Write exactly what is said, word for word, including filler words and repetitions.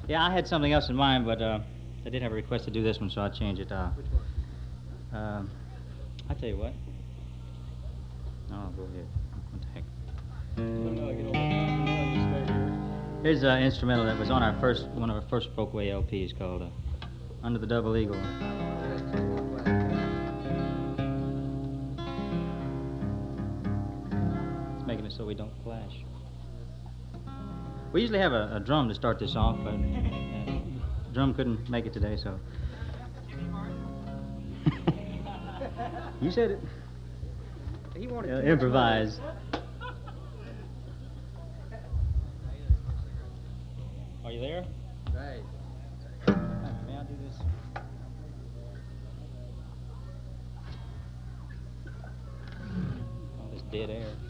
Yeah, I had something else in mind, but uh, I did have a request to do this one, so I'll change it. Uh, Which one? um, I tell you what. Oh, go ahead. What the heck? Well, no, you know, now you stay here. Here's an instrumental that was on our first, one of our first Folkway L Ps called uh, Under the Double Eagle. It's making it so we don't clash. We usually have a, a drum to start this off, but uh, drum couldn't make it today, so. You said it. He wanted Uh, too much improvise. Are you there? money. Right. May I do this? All this dead air.